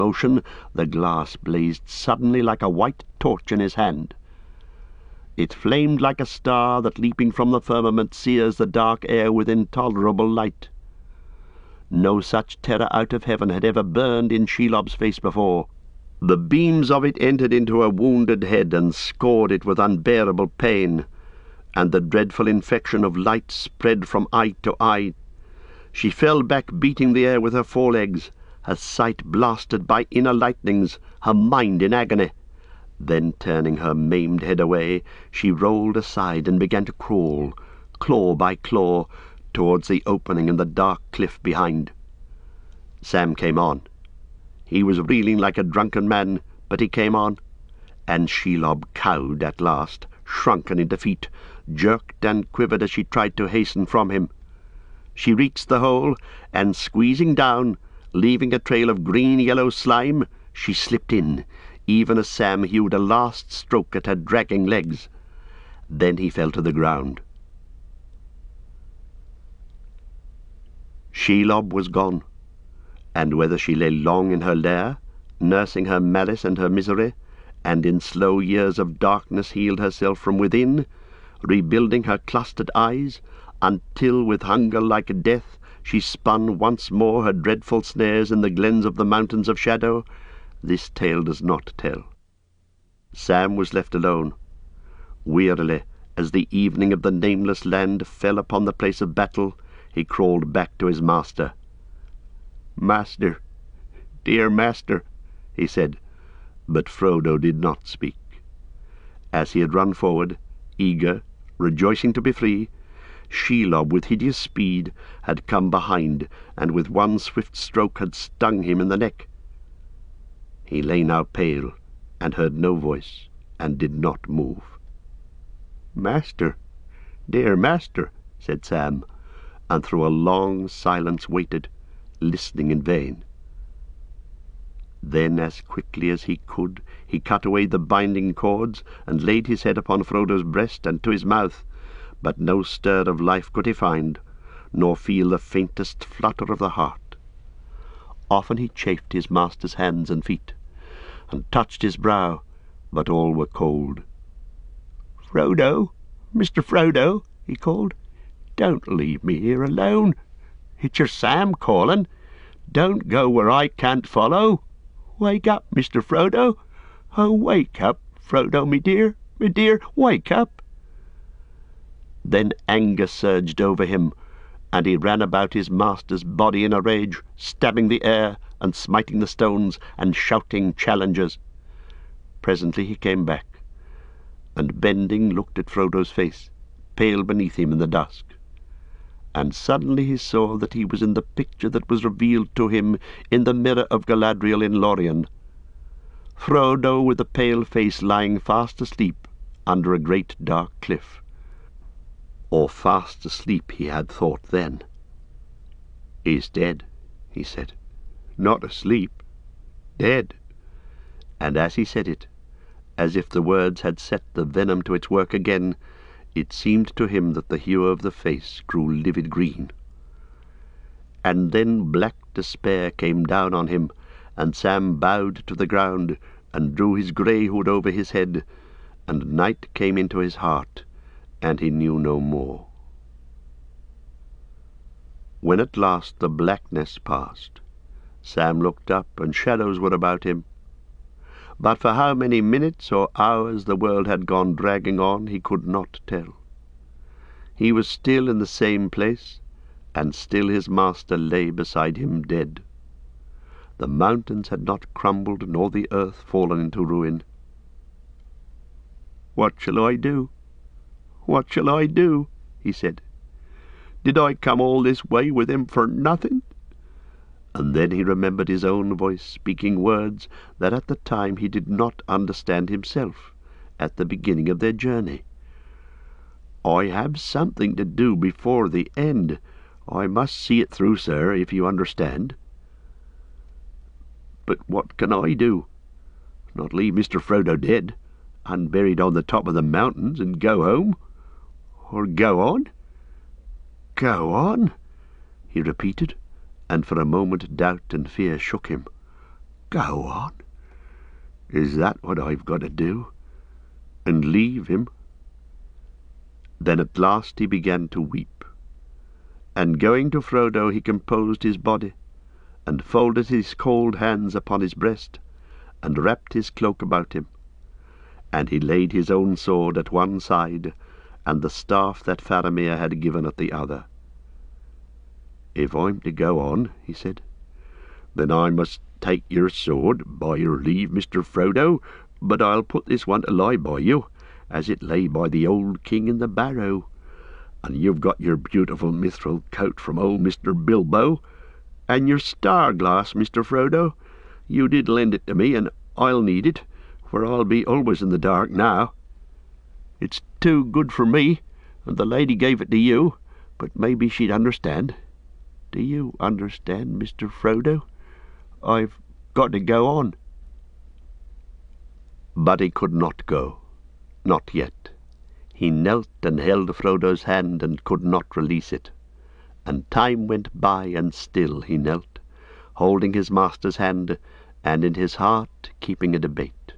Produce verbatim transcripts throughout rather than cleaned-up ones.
motion, the glass blazed suddenly like a white torch in his hand. It flamed like a star that, leaping from the firmament, sears the dark air with intolerable light. No such terror out of heaven had ever burned in Shelob's face before. The beams of it entered into her wounded head and scored it with unbearable pain, and the dreadful infection of light spread from eye to eye. She fell back, beating the air with her forelegs, her sight blasted by inner lightnings, her mind in agony. Then, turning her maimed head away, she rolled aside and began to crawl, claw by claw, towards the opening in the dark cliff behind. Sam came on. He was reeling like a drunken man, but he came on, and Shelob cowed at last, shrunken in defeat, jerked and quivered as she tried to hasten from him. She reached the hole, and squeezing down, leaving a trail of green-yellow slime, she slipped in, even as Sam hewed a last stroke at her dragging legs. Then he fell to the ground. Shelob was gone, and whether she lay long in her lair, nursing her malice and her misery, and in slow years of darkness healed herself from within, rebuilding her clustered eyes, until with hunger like death she spun once more her dreadful snares in the glens of the mountains of shadow, this tale does not tell. Sam was left alone. Wearily, as the evening of the nameless land fell upon the place of battle, he crawled back to his master. "Master, dear master," he said, but Frodo did not speak. As he had run forward, eager, rejoicing to be free, Shelob, with hideous speed, had come behind, and with one swift stroke had stung him in the neck. He lay now pale, and heard no voice, and did not move. "Master, dear master," said Sam, and through a long silence waited, listening in vain. Then, as quickly as he could, he cut away the binding cords, and laid his head upon Frodo's breast and to his mouth, but no stir of life could he find, nor feel the faintest flutter of the heart. Often he chafed his master's hands and feet, and touched his brow, but all were cold. "Frodo, Mister Frodo," he called, "don't leave me here alone. It's your Sam calling. Don't go where I can't follow. Wake up, Mister Frodo. Oh, wake up, Frodo, me dear, me dear, wake up." Then anger surged over him, and he ran about his master's body in a rage, stabbing the air, and smiting the stones, and shouting challenges. Presently he came back, and bending looked at Frodo's face, pale beneath him in the dusk. And suddenly he saw that he was in the picture that was revealed to him in the mirror of Galadriel in Lorien. Frodo with the pale face lying fast asleep under a great dark cliff. Or fast asleep he had thought then. "He's dead," he said. "Not asleep. Dead." And as he said it, as if the words had set the venom to its work again, it seemed to him that the hue of the face grew livid green. And then black despair came down on him, and Sam bowed to the ground, and drew his grey hood over his head, and night came into his heart, and he knew no more. When at last the blackness passed, Sam looked up, and shadows were about him. But for how many minutes or hours the world had gone dragging on, he could not tell. He was still in the same place, and still his master lay beside him dead. The mountains had not crumbled, nor the earth fallen into ruin. "What shall I do? What shall I do?" he said. "Did I come all this way with him for nothing?" And then he remembered his own voice speaking words that at the time he did not understand himself, at the beginning of their journey. "I have something to do before the end. I must see it through, sir, if you understand." "But what can I do? Not leave Mister Frodo dead, unburied on the top of the mountains, and go home? Or go on? Go on?" he repeated, and for a moment doubt and fear shook him. Go on? Is that what I've got to do? And leave him? Then at last he began to weep, and going to Frodo he composed his body, and folded his cold hands upon his breast, and wrapped his cloak about him. And he laid his own sword at one side, and the staff that Faramir had given at the other. "If I'm to go on," he said, "then I must take your sword, by your leave, Mister Frodo, but I'll put this one to lie by you, as it lay by the old king in the barrow. And you've got your beautiful mithril coat from old Mister Bilbo, and your star-glass, Mister Frodo. You did lend it to me, and I'll need it, for I'll be always in the dark now. It's too good for me, and the lady gave it to you, but maybe she'd understand. Do you understand, Mister Frodo? I've got to go on." But he could not go. Not yet. He knelt and held Frodo's hand and could not release it. And time went by, and still he knelt, holding his master's hand, and in his heart keeping a debate.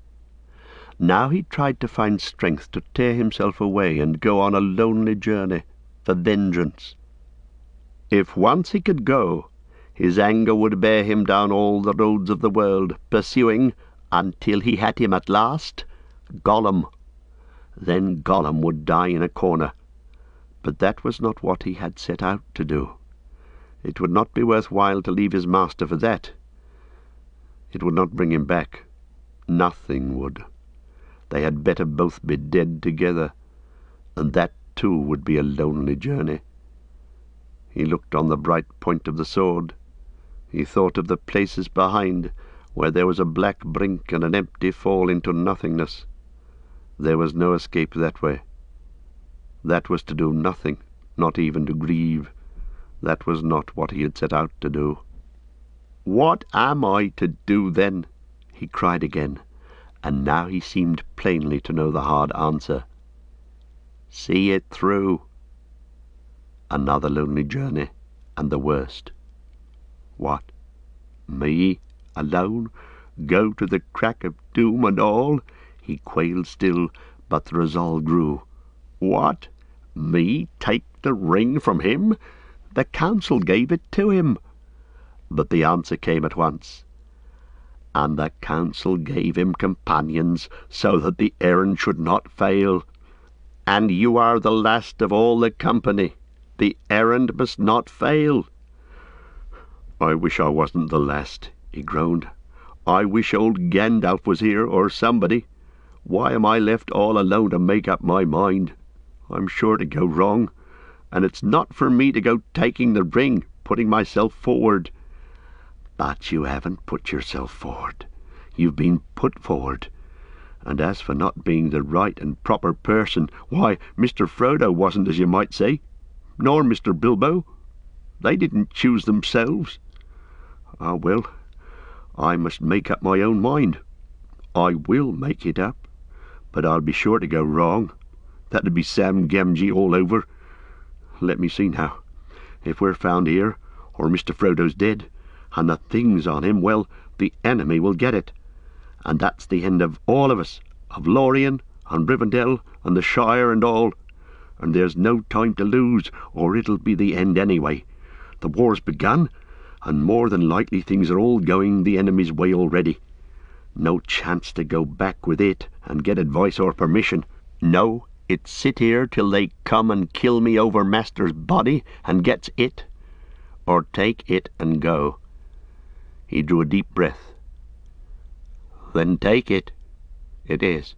Now he tried to find strength to tear himself away and go on a lonely journey for vengeance. If once he could go, his anger would bear him down all the roads of the world, pursuing, until he had him at last, Gollum. Then Gollum would die in a corner. But that was not what he had set out to do. It would not be worth while to leave his master for that. It would not bring him back. Nothing would. They had better both be dead together, and that too would be a lonely journey. He looked on the bright point of the sword. He thought of the places behind, where there was a black brink and an empty fall into nothingness. There was no escape that way. That was to do nothing, not even to grieve. That was not what he had set out to do. "What am I to do, then?" he cried again, and now he seemed plainly to know the hard answer. "See it through." Another lonely journey, and the worst. What? Me, alone, go to the crack of doom and all? He quailed still, but the resolve grew. What? Me take the ring from him? The council gave it to him. But the answer came at once. And the council gave him companions, so that the errand should not fail. And you are the last of all the company. The errand must not fail. "I wish I wasn't the last," he groaned. "I wish old Gandalf was here, or somebody. Why am I left all alone to make up my mind? I'm sure to go wrong, and it's not for me to go taking the ring, putting myself forward." "But you haven't put yourself forward. You've been put forward. And as for not being the right and proper person, why, Mister Frodo wasn't, as you might say, nor Mister Bilbo. They didn't choose themselves. Ah, well, I must make up my own mind. I will make it up, but I'll be sure to go wrong. That'd be Sam Gamgee all over. Let me see now. If we're found here, or Mister Frodo's dead, and the thing's on him, well, the enemy will get it. And that's the end of all of us, of Lorien, and Rivendell, and the Shire, and all. And there's no time to lose, or it'll be the end anyway. The war's begun, and more than likely things are all going the enemy's way already. No chance to go back with it and get advice or permission. No, it's sit here till they come and kill me over master's body and gets it, or take it and go." He drew a deep breath. "Then take it. It is."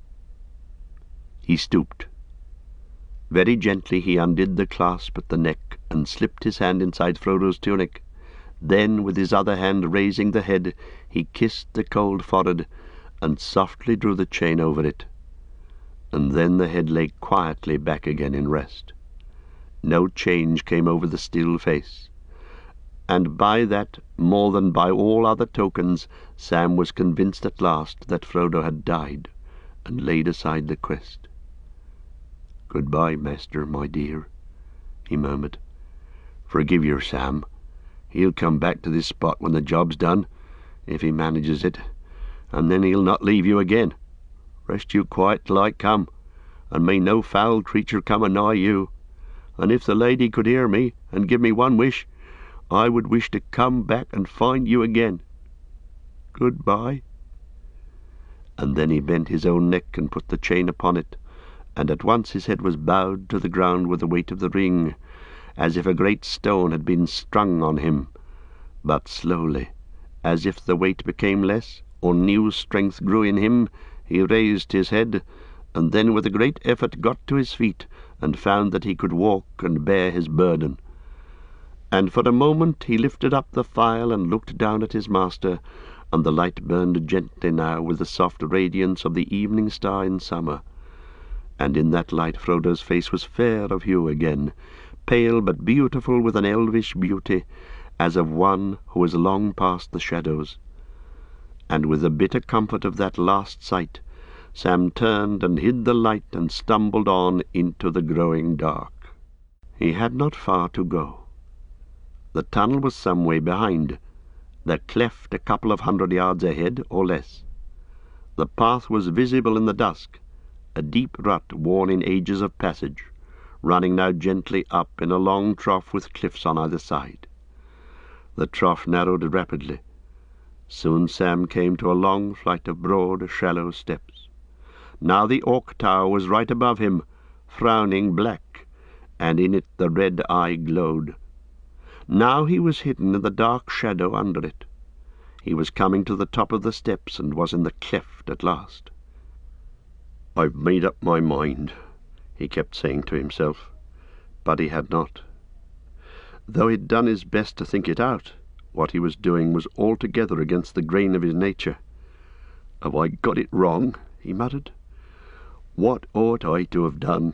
He stooped. Very gently he undid the clasp at the neck and slipped his hand inside Frodo's tunic. Then, with his other hand raising the head, he kissed the cold forehead and softly drew the chain over it. And then the head lay quietly back again in rest. No change came over the still face. And by that, more than by all other tokens, Sam was convinced at last that Frodo had died, and laid aside the quest. "Goodbye, master, my dear," he murmured. "Forgive your Sam. He'll come back to this spot when the job's done. if he manages it, and then he'll not leave you again. Rest you quiet till I come, and may no foul creature come anigh you. And if the lady could hear me, and give me one wish, I would wish to come back and find you again. Good-bye." And then he bent his own neck and put the chain upon it, and at once his head was bowed to the ground with the weight of the ring, as if a great stone had been strung on him. But slowly, as if the weight became less, or new strength grew in him, he raised his head, and then with a great effort got to his feet, and found that he could walk and bear his burden. And for a moment he lifted up the phial and looked down at his master, and the light burned gently now with the soft radiance of the evening star in summer. And in that light Frodo's face was fair of hue again, pale but beautiful with an elvish beauty, as of one who is long past the shadows. And with the bitter comfort of that last sight, Sam turned and hid the light and stumbled on into the growing dark. He had not far to go. The tunnel was some way behind, the cleft a couple of hundred yards ahead or less. The path was visible in the dusk, a deep rut worn in ages of passage, running now gently up in a long trough with cliffs on either side. The trough narrowed rapidly. Soon Sam came to a long flight of broad, shallow steps. Now the Orc Tower was right above him, frowning black, and in it the red eye glowed. Now he was hidden in the dark shadow under it. He was coming to the top of the steps and was in the cleft at last. "I've made up my mind," he kept saying to himself, but he had not. Though he'd done his best to think it out, what he was doing was altogether against the grain of his nature. "Have I got it wrong?" he muttered. "What ought I to have done?"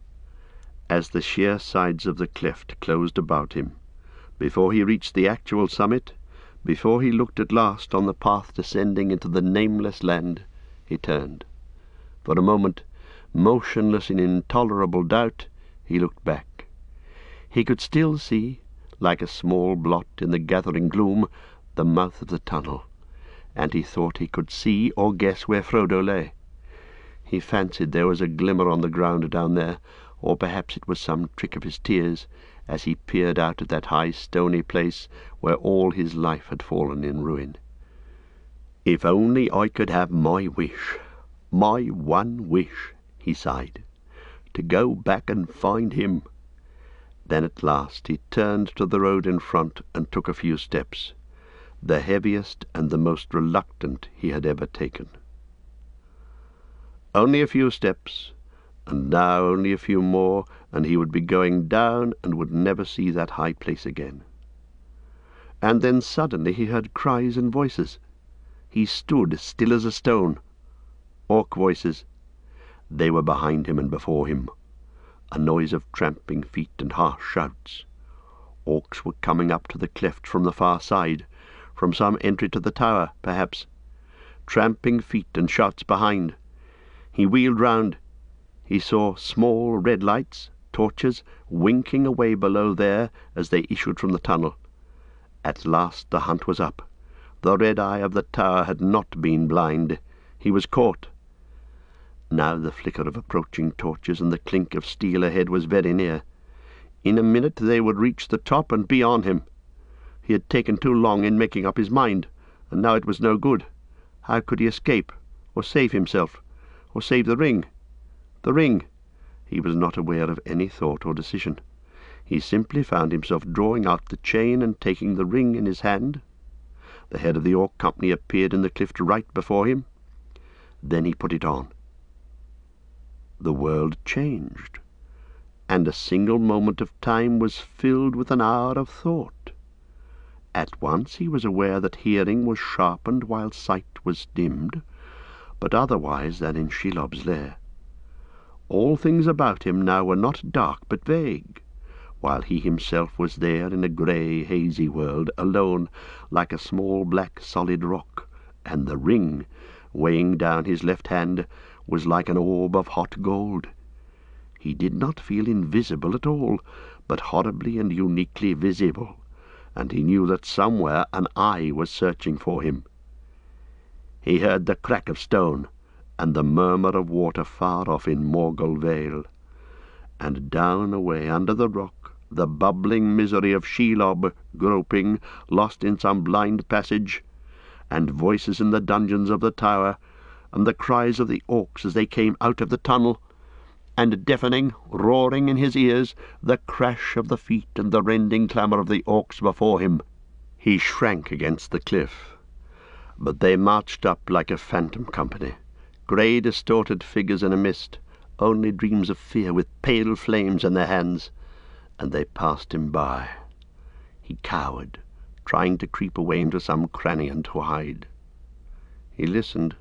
As the sheer sides of the cleft closed about him, before he reached the actual summit, before he looked at last on the path descending into the nameless land, he turned. For a moment, motionless in intolerable doubt, he looked back. He could still see, like a small blot in the gathering gloom, the mouth of the tunnel, and he thought he could see or guess where Frodo lay. He fancied there was a glimmer on the ground down there, or perhaps it was some trick of his tears, as he peered out at that high stony place where all his life had fallen in ruin. "If only I could have my wish, my one wish," he sighed, "to go back and find him." Then at last he turned to the road in front and took a few steps, the heaviest and the most reluctant he had ever taken. Only a few steps, and now only a few more, and he would be going down and would never see that high place again. And then suddenly he heard cries and voices. He stood still as a stone. Orc voices. They were behind him and before him. A noise of tramping feet and harsh shouts. Orcs were coming up to the cleft from the far side, from some entry to the tower, perhaps. Tramping feet and shouts behind. He wheeled round. He saw small red lights, torches, winking away below there as they issued from the tunnel. At last the hunt was up. The red eye of the tower had not been blind. He was caught. Now the flicker of approaching torches and the clink of steel ahead was very near. In a minute they would reach the top and be on him. He had taken too long in making up his mind, and now it was no good. How could he escape, or save himself, or save the ring? The ring! He was not aware of any thought or decision. He simply found himself drawing out the chain and taking the ring in his hand. The head of the Orc company appeared in the cliff right before him. Then he put it on. The world changed, and a single moment of time was filled with an hour of thought. At once he was aware that hearing was sharpened while sight was dimmed, but otherwise than in Shelob's lair. All things about him now were not dark but vague, while he himself was there in a grey, hazy world, alone, like a small black solid rock, and the ring, weighing down his left hand, was like an orb of hot gold. He did not feel invisible at all, but horribly and uniquely visible, and he knew that somewhere an eye was searching for him. He heard the crack of stone, and the murmur of water far off in Morgul Vale. And down away under the rock, the bubbling misery of Shelob, groping, lost in some blind passage, and voices in the dungeons of the tower, and the cries of the orcs as they came out of the tunnel, and deafening, roaring in his ears, the crash of the feet and the rending clamour of the orcs before him. He shrank against the cliff. But they marched up like a phantom company, grey distorted figures in a mist, only dreams of fear with pale flames in their hands, and they passed him by. He cowered, trying to creep away into some cranny and to hide. He listened.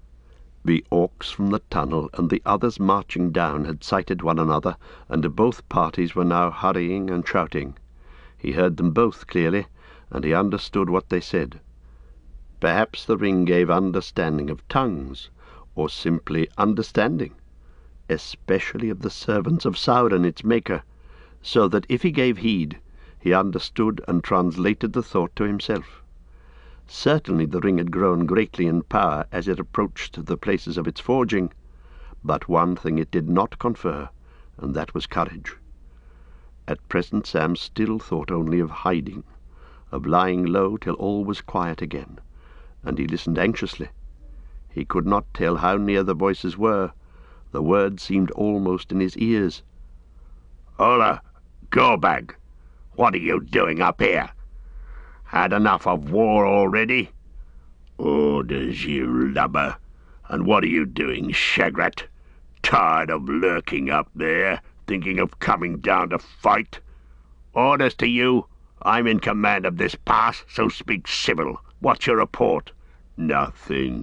The orcs from the tunnel and the others marching down had sighted one another, and both parties were now hurrying and shouting. He heard them both clearly, and he understood what they said. Perhaps the ring gave understanding of tongues, or simply understanding, especially of the servants of Sauron its maker, so that if he gave heed, he understood and translated the thought to himself. Certainly the ring had grown greatly in power as it approached the places of its forging, but one thing it did not confer, and that was courage. At present Sam still thought only of hiding, of lying low till all was quiet again, and he listened anxiously. He could not tell how near the voices were. The words seemed almost in his ears. "Hola, Gorbag, what are you doing up here? Had enough of war already? Orders, you lubber. And what are you doing, Shagrat? Tired of lurking up there, thinking of coming down to fight? Orders to you. I'm in command of this pass, so speak civil. What's your report?" "Nothing."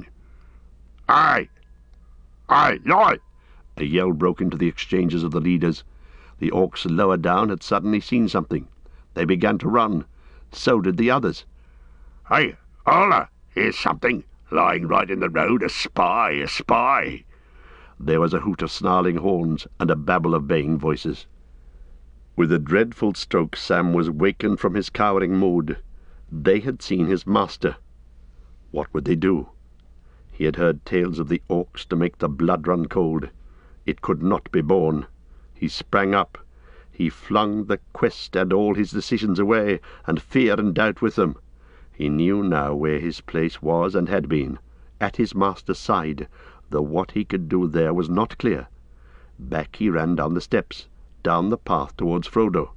"Aye! Aye! Aye!" A yell broke into the exchanges of the leaders. The orcs lower down had suddenly seen something. They began to run. So did the others. "Hey, hola! Here's something lying right in the road. A spy! A spy!" There was a hoot of snarling horns and a babble of baying voices. With a dreadful stroke Sam was wakened from his cowering mood. They had seen his master. What would they do? He had heard tales of the orcs to make the blood run cold. It could not be borne. He sprang up. He flung the quest and all his decisions away, and fear and doubt with them. He knew now where his place was and had been, at his master's side, though what he could do there was not clear. Back he ran down the steps, down the path towards Frodo.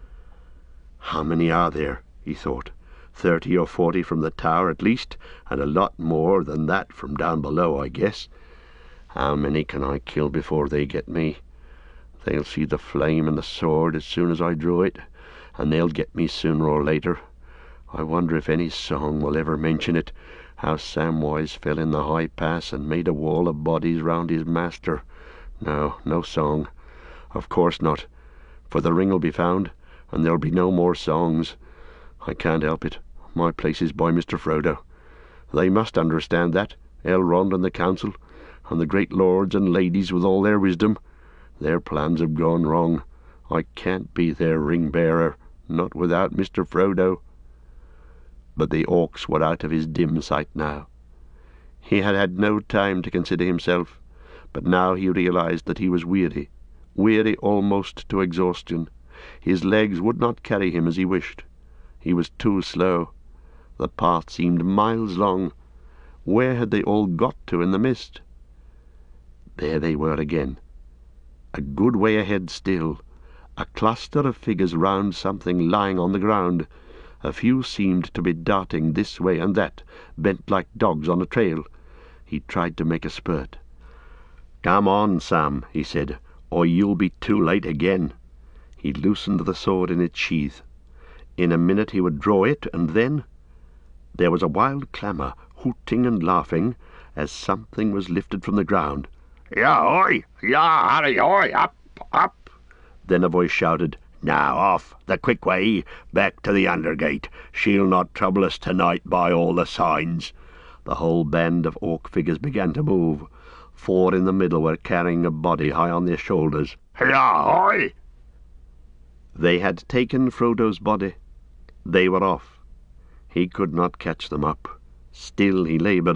"How many are there?" he thought. Thirty or forty from the tower at least, and a lot more than that from down below, I guess. How many can I kill before they get me? They'll see the flame and the sword as soon as I draw it, and they'll get me sooner or later. I wonder if any song will ever mention it, how Samwise fell in the high pass and made a wall of bodies round his master. No, no song. Of course not, for the ring will be found, and there'll be no more songs. I can't help it. My place is by Mister Frodo. They must understand that, Elrond and the council, and the great lords and ladies with all their wisdom. Their plans have gone wrong. I can't be their ring-bearer, not without Mister Frodo. But the orcs were out of his dim sight now. He had had no time to consider himself, but now he realized that he was weary, weary almost to exhaustion. His legs would not carry him as he wished. He was too slow. The path seemed miles long. Where had they all got to in the mist? There they were again. A good way ahead still. A cluster of figures round something lying on the ground. A few seemed to be darting this way and that, bent like dogs on a trail. He tried to make a spurt. "Come on, Sam," he said, "or you'll be too late again." He loosened the sword in its sheath. In a minute he would draw it, and then there was a wild clamour, hooting and laughing, as something was lifted from the ground. "Ya oi! Ya Harry oi! Up! Up!" Then a voice shouted, "Now off, the quick way, back to the Undergate. She'll not trouble us tonight by all the signs." The whole band of orc figures began to move. Four in the middle were carrying a body high on their shoulders. "Ya oi!" They had taken Frodo's body. They were off. He could not catch them up. Still he laboured